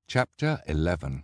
Chapter 11.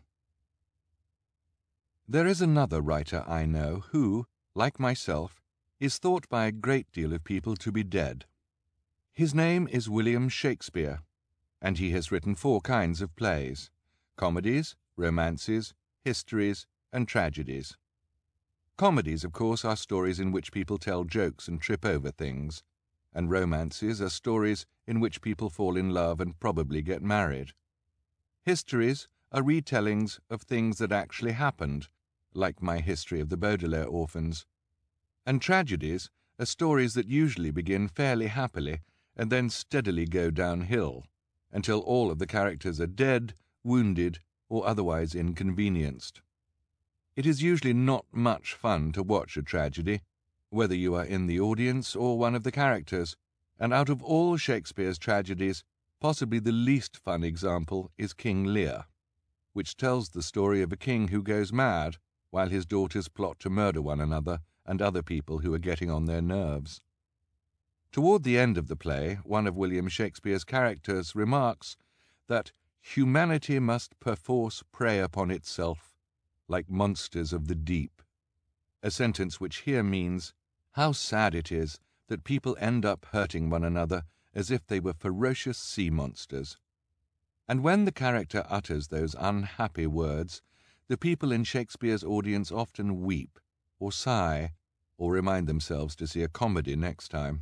There is another writer I know who, like myself, is thought by a great deal of people to be dead. His name is William Shakespeare, and he has written 4 kinds of plays: comedies, romances, histories, and tragedies. Comedies, of course, are stories in which people tell jokes and trip over things, and romances are stories in which people fall in love and probably get married. Histories are retellings of things that actually happened, like my history of the Baudelaire orphans. And tragedies are stories that usually begin fairly happily and then steadily go downhill, until all of the characters are dead, wounded, or otherwise inconvenienced. It is usually not much fun to watch a tragedy, whether you are in the audience or one of the characters, and out of all Shakespeare's tragedies, possibly the least fun example is King Lear, which tells the story of a king who goes mad while his daughters plot to murder one another and other people who are getting on their nerves. Toward the end of the play, one of William Shakespeare's characters remarks that humanity must perforce prey upon itself, like monsters of the deep, a sentence which here means how sad it is that people end up hurting one another as if they were ferocious sea monsters. And when the character utters those unhappy words, the people in Shakespeare's audience often weep, or sigh, or remind themselves to see a comedy next time.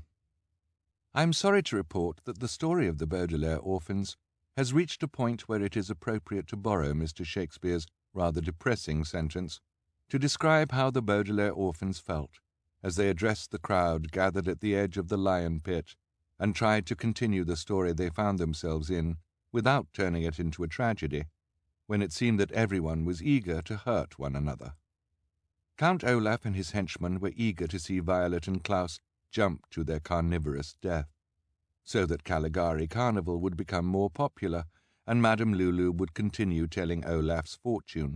I am sorry to report that the story of the Baudelaire orphans has reached a point where it is appropriate to borrow Mr. Shakespeare's rather depressing sentence to describe how the Baudelaire orphans felt as they addressed the crowd gathered at the edge of the lion pit and tried to continue the story they found themselves in without turning it into a tragedy, when it seemed that everyone was eager to hurt one another. Count Olaf and his henchmen were eager to see Violet and Klaus jump to their carnivorous death, so that Caligari Carnival would become more popular and Madame Lulu would continue telling Olaf's fortune.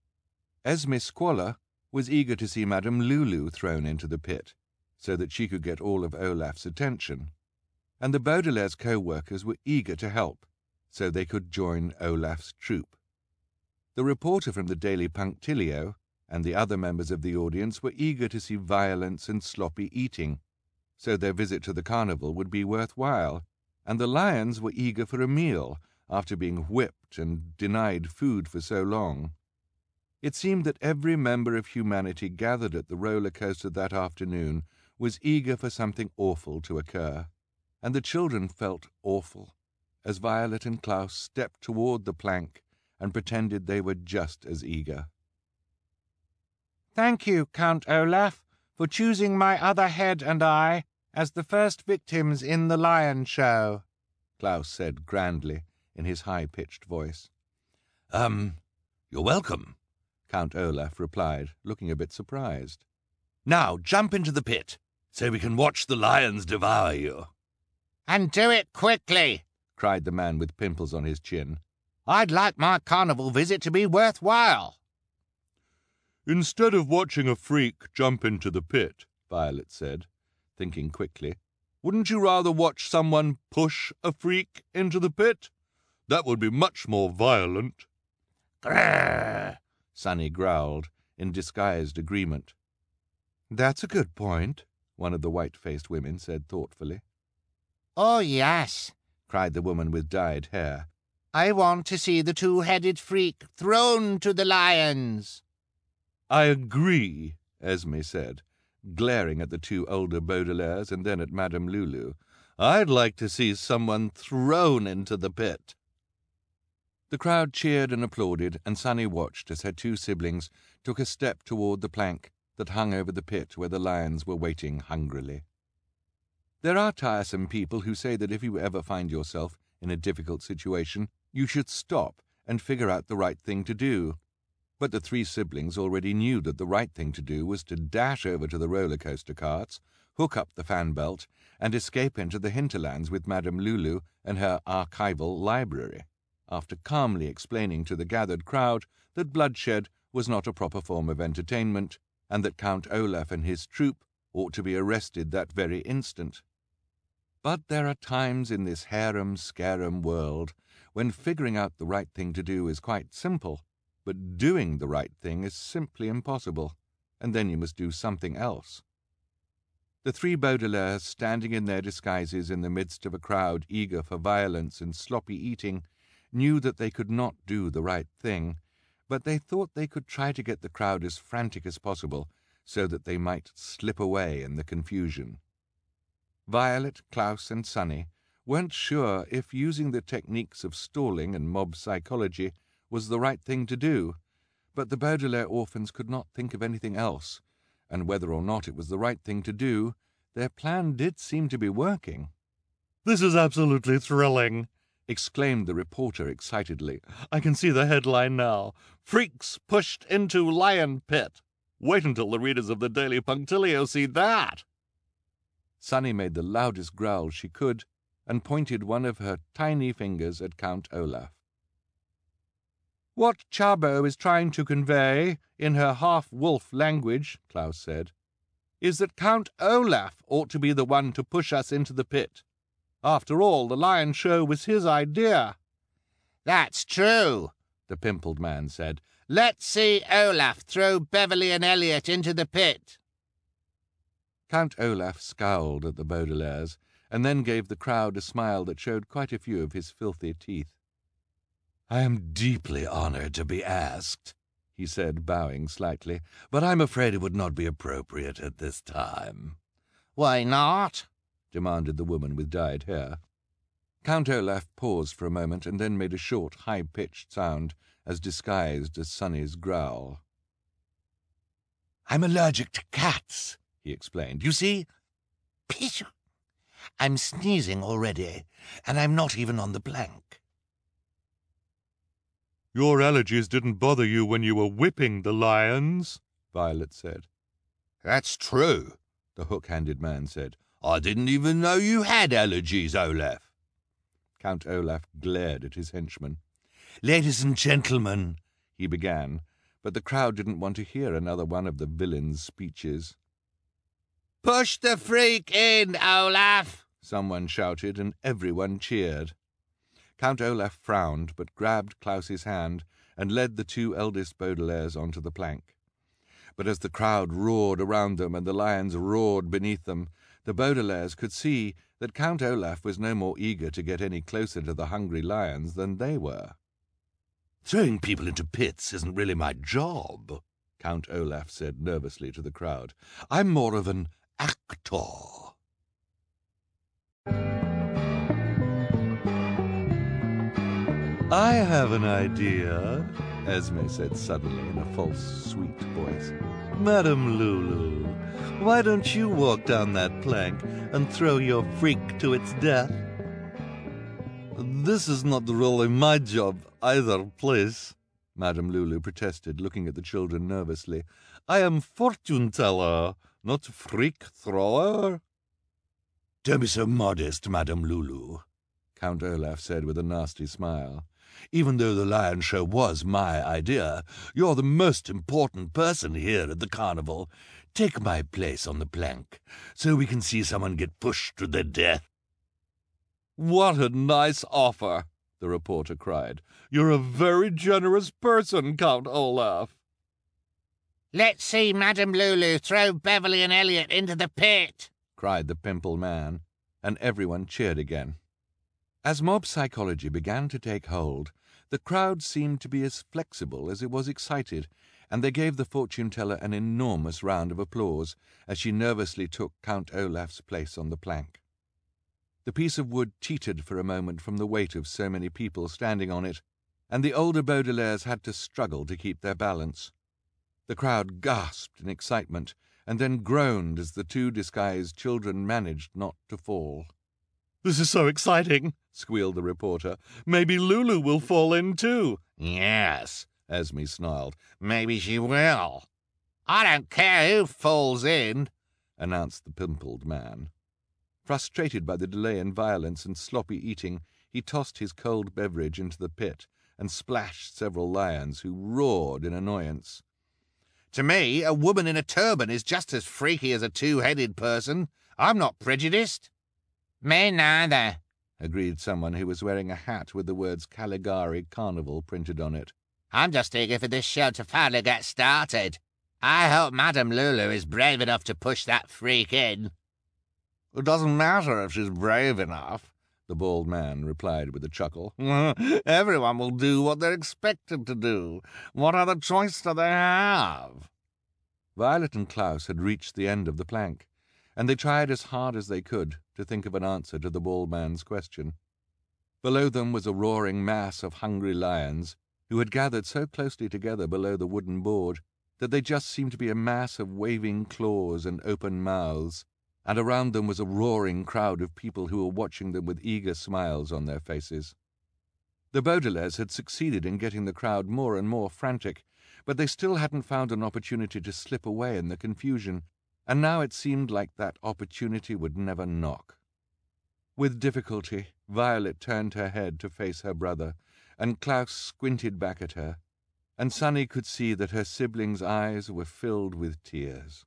Esme Squalor was eager to see Madame Lulu thrown into the pit, so that she could get all of Olaf's attention, and the Baudelaire's co-workers were eager to help, so they could join Olaf's troupe. The reporter from the Daily Punctilio and the other members of the audience were eager to see violence and sloppy eating, so their visit to the carnival would be worthwhile, and the lions were eager for a meal after being whipped and denied food for so long. It seemed that every member of humanity gathered at the roller coaster that afternoon was eager for something awful to occur, and the children felt awful as Violet and Klaus stepped toward the plank and pretended they were just as eager. "Thank you, Count Olaf, for choosing my other head and I as the first victims in the lion show," Klaus said grandly in his high-pitched voice. You're welcome," Count Olaf replied, looking a bit surprised. "Now jump into the pit, so we can watch the lions devour you." "And do it quickly," cried the man with pimples on his chin. "I'd like my carnival visit to be worthwhile." "Instead of watching a freak jump into the pit," Violet said, thinking quickly, "wouldn't you rather watch someone push a freak into the pit? That would be much more violent." "Grrr," Sonny growled in disguised agreement. "That's a good point," one of the white-faced women said thoughtfully. "Oh, yes," cried the woman with dyed hair. "I want to see the two-headed freak thrown to the lions." "I agree," Esme said, glaring at the 2 older Baudelaires and then at Madame Lulu. "I'd like to see someone thrown into the pit." The crowd cheered and applauded, and Sonny watched as her 2 siblings took a step toward the plank that hung over the pit where the lions were waiting hungrily. There are tiresome people who say that if you ever find yourself in a difficult situation, you should stop and figure out the right thing to do. But the 3 siblings already knew that the right thing to do was to dash over to the roller coaster carts, hook up the fan belt, and escape into the hinterlands with Madame Lulu and her archival library, after calmly explaining to the gathered crowd that bloodshed was not a proper form of entertainment, and that Count Olaf and his troupe ought to be arrested that very instant. But there are times in this harum-scarum world when figuring out the right thing to do is quite simple, but doing the right thing is simply impossible, and then you must do something else. The three Baudelaires, standing in their disguises in the midst of a crowd eager for violence and sloppy eating, knew that they could not do the right thing, but they thought they could try to get the crowd as frantic as possible so that they might slip away in the confusion. Violet, Klaus, and Sunny weren't sure if using the techniques of stalling and mob psychology was the right thing to do, but the Baudelaire orphans could not think of anything else, and whether or not it was the right thing to do, their plan did seem to be working. "This is absolutely thrilling," exclaimed the reporter excitedly. "I can see the headline now. Freaks pushed into lion pit. Wait until the readers of the Daily Punctilio see that." Sunny made the loudest growl she could and pointed one of her tiny fingers at Count Olaf. "What Chabot is trying to convey, in her half-wolf language," Klaus said, "is that Count Olaf ought to be the one to push us into the pit. After all, the lion show was his idea." "That's true," the pimpled man said. "Let's see Olaf throw Beverly and Elliot into the pit." Count Olaf scowled at the Baudelaires, and then gave the crowd a smile that showed quite a few of his filthy teeth. "I am deeply honored to be asked," he said, bowing slightly, "but I'm afraid it would not be appropriate at this time." "Why not?" demanded the woman with dyed hair. Count Olaf paused for a moment and then made a short, high-pitched sound, as disguised as Sunny's growl. "I'm allergic to cats," he explained. "You see? Pish! I'm sneezing already, and I'm not even on the plank." "Your allergies didn't bother you when you were whipping the lions," Violet said. "That's true," the hook-handed man said. "I didn't even know you had allergies, Olaf." Count Olaf glared at his henchman. "Ladies and gentlemen," he began, but the crowd didn't want to hear another one of the villain's speeches. "Push the freak in, Olaf!" someone shouted, and everyone cheered. Count Olaf frowned, but grabbed Klaus's hand and led the two eldest Baudelaires onto the plank. But as the crowd roared around them and the lions roared beneath them, the Baudelaires could see that Count Olaf was no more eager to get any closer to the hungry lions than they were. "Throwing people into pits isn't really my job," Count Olaf said nervously to the crowd. "I'm more of an actor." "I have an idea," Esme said suddenly in a false, sweet voice. "Madame Lulu, why don't you walk down that plank and throw your freak to its death?" "This is not really my job either, please," Madame Lulu protested, looking at the children nervously. "I am fortune-teller, not freak-thrower." "Don't be so modest, Madame Lulu," Count Olaf said with a nasty smile. "Even though the lion show was my idea, you're the most important person here at the carnival. Take my place on the plank, so we can see someone get pushed to their death." "What a nice offer," the reporter cried. "You're a very generous person, Count Olaf." "Let's see Madame Lulu throw Beverly and Elliot into the pit," cried the pimple man, and everyone cheered again. As mob psychology began to take hold, the crowd seemed to be as flexible as it was excited, and they gave the fortune-teller an enormous round of applause as she nervously took Count Olaf's place on the plank. The piece of wood teetered for a moment from the weight of so many people standing on it, and the older Baudelaires had to struggle to keep their balance. The crowd gasped in excitement, and then groaned as the two disguised children managed not to fall. "This is so exciting," squealed the reporter. "Maybe Lulu will fall in too." "Yes," Esme snarled. "Maybe she will." "I don't care who falls in," announced the pimpled man. Frustrated by the delay in violence and sloppy eating, he tossed his cold beverage into the pit and splashed several lions, who roared in annoyance. "To me, a woman in a turban is just as freaky as a two-headed person. I'm not prejudiced." "Me neither," agreed someone who was wearing a hat with the words Caligari Carnival printed on it. I'm just eager for this show to finally get started. I hope Madame Lulu is brave enough to push that freak in. It doesn't matter if she's brave enough, the bald man replied with a chuckle. Everyone will do what they're expected to do. What other choice do they have? Violet and Klaus had reached the end of the plank, and they tried as hard as they could to think of an answer to the bald man's question. Below them was a roaring mass of hungry lions, who had gathered so closely together below the wooden board that they just seemed to be a mass of waving claws and open mouths, and around them was a roaring crowd of people who were watching them with eager smiles on their faces. The Baudelaires had succeeded in getting the crowd more and more frantic, but they still hadn't found an opportunity to slip away in the confusion, and now it seemed like that opportunity would never knock. With difficulty, Violet turned her head to face her brother, and Klaus squinted back at her, and Sunny could see that her sibling's eyes were filled with tears.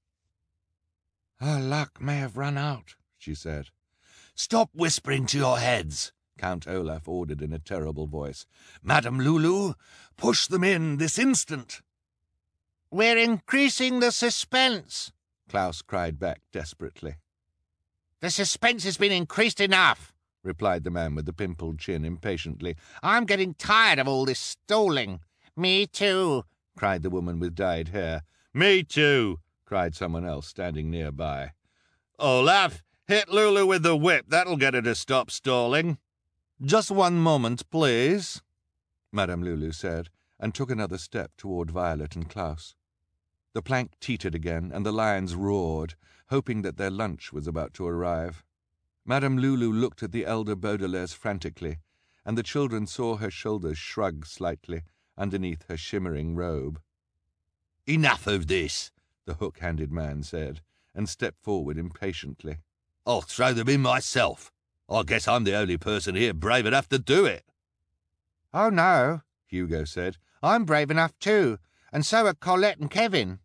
"Her luck may have run out," she said. "Stop whispering to your heads," Count Olaf ordered in a terrible voice. "Madame Lulu, push them in this instant." We're increasing the suspense, Klaus cried back desperately. The suspense has been increased enough, replied the man with the pimpled chin impatiently. I'm getting tired of all this stalling. Me too, cried the woman with dyed hair. Me too, cried someone else standing nearby. Olaf, hit Lulu with the whip. That'll get her to stop stalling. Just one moment, please, Madame Lulu said, and took another step toward Violet and Klaus. The plank teetered again, and the lions roared, hoping that their lunch was about to arrive. Madame Lulu looked at the elder Baudelaires frantically, and the children saw her shoulders shrug slightly underneath her shimmering robe. "Enough of this," the hook-handed man said, and stepped forward impatiently. "I'll throw them in myself. I guess I'm the only person here brave enough to do it." Oh, no, Hugo said. I'm brave enough too, and so are Colette and Kevin.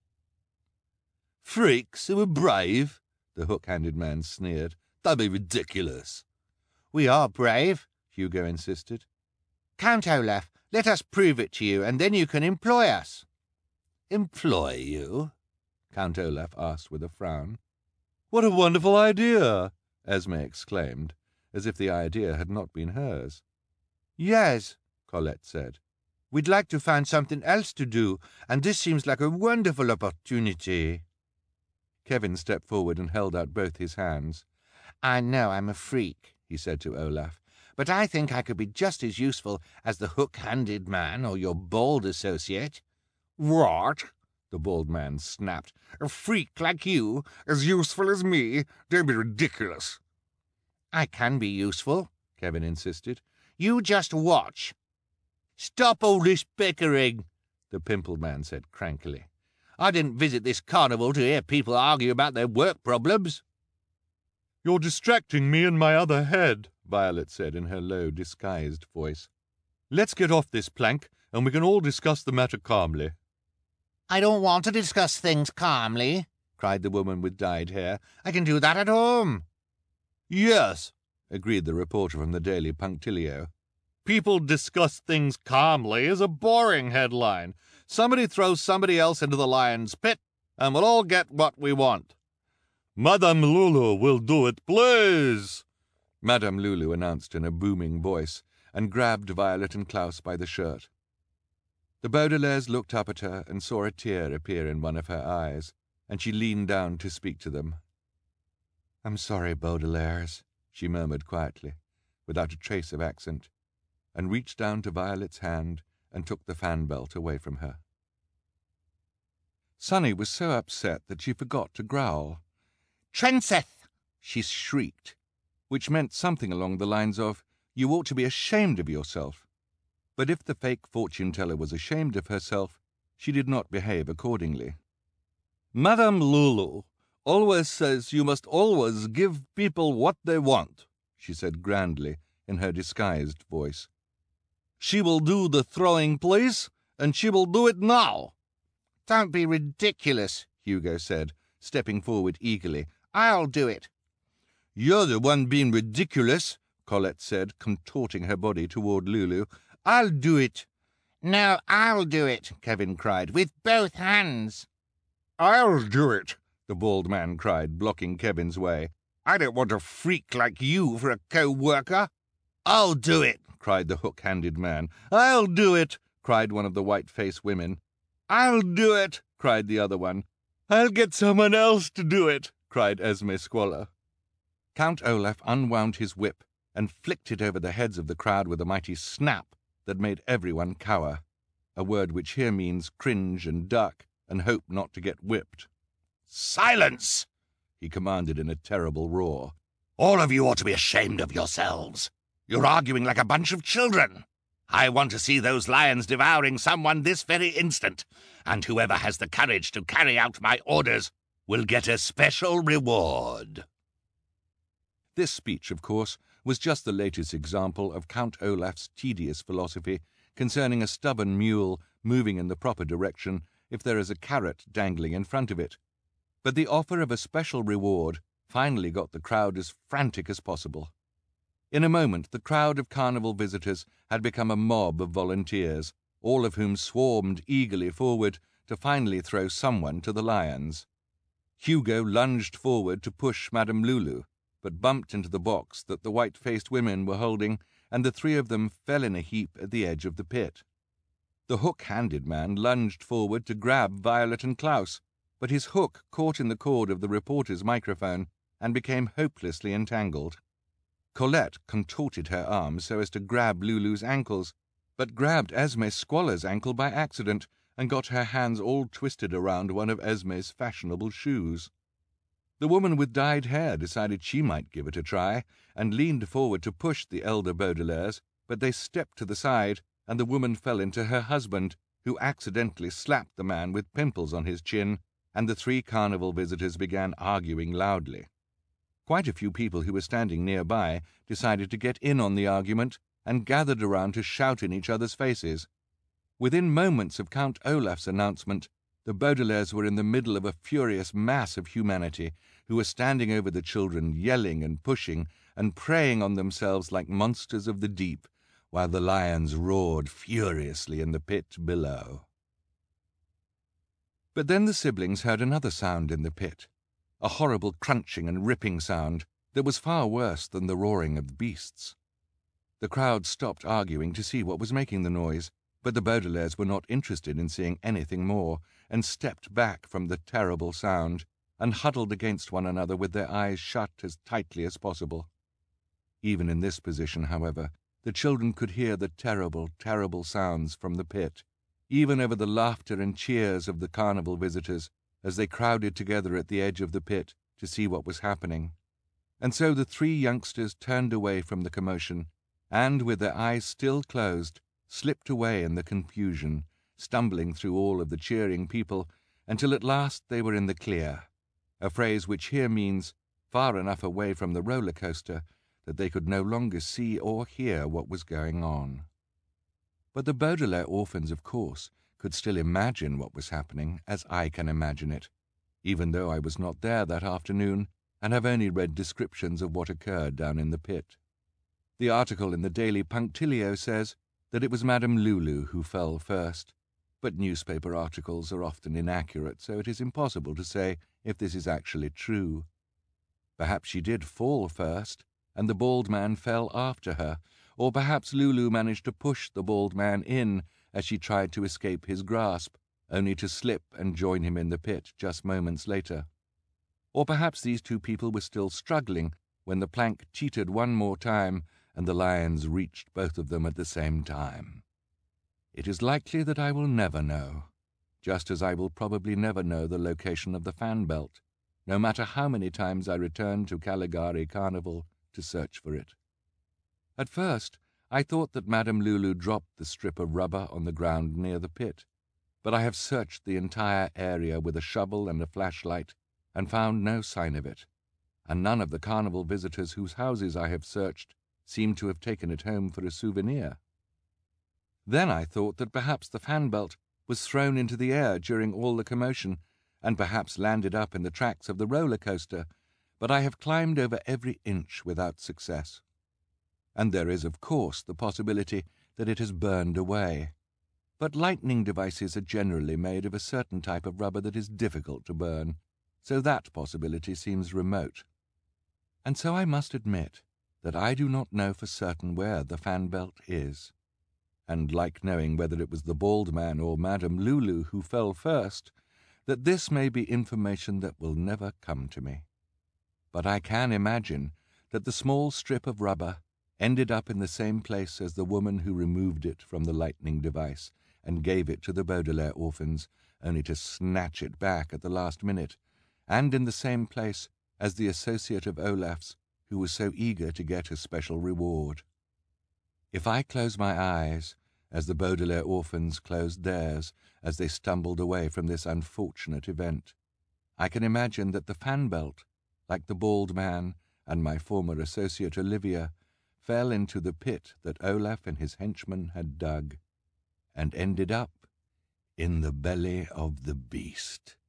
"Freaks who are brave?" the hook-handed man sneered. "Don't be ridiculous." We are brave, Hugo insisted. Count Olaf, let us prove it to you, and then you can employ us. "Employ you?" Count Olaf asked with a frown. What a wonderful idea, Esme exclaimed, as if the idea had not been hers. Yes, Colette said. We'd like to find something else to do, and this seems like a wonderful opportunity. Kevin stepped forward and held out both his hands. I know I'm a freak, he said to Olaf, but I think I could be just as useful as the hook-handed man or your bald associate. What? The bald man snapped. A freak like you, as useful as me? Don't be ridiculous. I can be useful, Kevin insisted. You just watch. Stop all this bickering, the pimpled man said crankily. I didn't visit this carnival to hear people argue about their work problems. You're distracting me in my other head, Violet said in her low, disguised voice. Let's get off this plank, and we can all discuss the matter calmly. I don't want to discuss things calmly, cried the woman with dyed hair. I can do that at home. Yes, agreed the reporter from the Daily Punctilio. People discuss things calmly is a boring headline. Somebody throws somebody else into the lion's pit, and we'll all get what we want. Madame Lulu will do it, please, Madame Lulu announced in a booming voice, and grabbed Violet and Klaus by the shirt. The Baudelaires looked up at her and saw a tear appear in one of her eyes, and she leaned down to speak to them. "I'm sorry, Baudelaires," she murmured quietly, without a trace of accent, and reached down to Violet's hand and took the fan belt away from her. Sunny was so upset that she forgot to growl. Trenseth, she shrieked, which meant something along the lines of, "You ought to be ashamed of yourself." But if the fake fortune-teller was ashamed of herself, she did not behave accordingly. Madame Lulu always says you must always give people what they want, she said grandly in her disguised voice. She will do the throwing, please, and she will do it now. Don't be ridiculous, Hugo said, stepping forward eagerly. I'll do it. You're the one being ridiculous, Colette said, contorting her body toward Lulu. "I'll do it." "No, I'll do it," Kevin cried, "with both hands." "I'll do it," the bald man cried, blocking Kevin's way. "I don't want a freak like you for a co-worker." "I'll do it," cried the hook-handed man. "I'll do it," cried one of the white-faced women. "I'll do it," cried the other one. "I'll get someone else to do it," cried Esme Squalor. Count Olaf unwound his whip and flicked it over the heads of the crowd with a mighty snap that made everyone cower, a word which here means cringe and duck and hope not to get whipped. "Silence!" he commanded in a terrible roar. "All of you ought to be ashamed of yourselves. You're arguing like a bunch of children. I want to see those lions devouring someone this very instant, and whoever has the courage to carry out my orders will get a special reward." This speech, of course, was just the latest example of Count Olaf's tedious philosophy concerning a stubborn mule moving in the proper direction if there is a carrot dangling in front of it. But the offer of a special reward finally got the crowd as frantic as possible. In a moment, the crowd of carnival visitors had become a mob of volunteers, all of whom swarmed eagerly forward to finally throw someone to the lions. Hugo lunged forward to push Madame Lulu, but bumped into the box that the white-faced women were holding, and the three of them fell in a heap at the edge of the pit. The hook-handed man lunged forward to grab Violet and Klaus, but his hook caught in the cord of the reporter's microphone and became hopelessly entangled. Colette contorted her arms so as to grab Lulu's ankles, but grabbed Esme Squalor's ankle by accident and got her hands all twisted around one of Esme's fashionable shoes. The woman with dyed hair decided she might give it a try and leaned forward to push the elder Baudelaires, but they stepped to the side and the woman fell into her husband, who accidentally slapped the man with pimples on his chin, and the three carnival visitors began arguing loudly. Quite a few people who were standing nearby decided to get in on the argument and gathered around to shout in each other's faces. Within moments of Count Olaf's announcement, the Baudelaires were in the middle of a furious mass of humanity who were standing over the children, yelling and pushing and preying on themselves like monsters of the deep, while the lions roared furiously in the pit below. But then the siblings heard another sound in the pit, a horrible crunching and ripping sound that was far worse than the roaring of the beasts. The crowd stopped arguing to see what was making the noise, but the Baudelaires were not interested in seeing anything more, and stepped back from the terrible sound, and huddled against one another with their eyes shut as tightly as possible. Even in this position, however, the children could hear the terrible, terrible sounds from the pit, even over the laughter and cheers of the carnival visitors as they crowded together at the edge of the pit to see what was happening. And so the three youngsters turned away from the commotion, and, with their eyes still closed, slipped away in the confusion, stumbling through all of the cheering people, until at last they were in the clear, a phrase which here means far enough away from the roller coaster that they could no longer see or hear what was going on. But the Baudelaire orphans, of course, could still imagine what was happening as I can imagine it, even though I was not there that afternoon and have only read descriptions of what occurred down in the pit. The article in the Daily Punctilio says that it was Madame Lulu who fell first, but newspaper articles are often inaccurate, so it is impossible to say if this is actually true. Perhaps she did fall first, and the bald man fell after her, or perhaps Lulu managed to push the bald man in as she tried to escape his grasp, only to slip and join him in the pit just moments later. Or perhaps these two people were still struggling when the plank teetered one more time and the lions reached both of them at the same time. It is likely that I will never know, just as I will probably never know the location of the fan belt, no matter how many times I return to Caligari Carnival to search for it. At first, I thought that Madame Lulu dropped the strip of rubber on the ground near the pit, but I have searched the entire area with a shovel and a flashlight and found no sign of it, and none of the carnival visitors whose houses I have searched seem to have taken it home for a souvenir. Then I thought that perhaps the fan belt was thrown into the air during all the commotion, and perhaps landed up in the tracks of the roller coaster, but I have climbed over every inch without success. and there is, of course, the possibility that it has burned away. But lightning devices are generally made of a certain type of rubber that is difficult to burn, so that possibility seems remote. And so I must admit that I do not know for certain where the fan belt is, and like knowing whether it was the bald man or Madame Lulu who fell first, that this may be information that will never come to me. But I can imagine that the small strip of rubber ended up in the same place as the woman who removed it from the lightning device and gave it to the Baudelaire orphans, only to snatch it back at the last minute, and in the same place as the associate of Olaf's who was so eager to get a special reward. If I close my eyes, as the Baudelaire orphans closed theirs as they stumbled away from this unfortunate event, I can imagine that the fan belt, like the bald man and my former associate Olivia, fell into the pit that Olaf and his henchmen had dug, and ended up in the belly of the beast.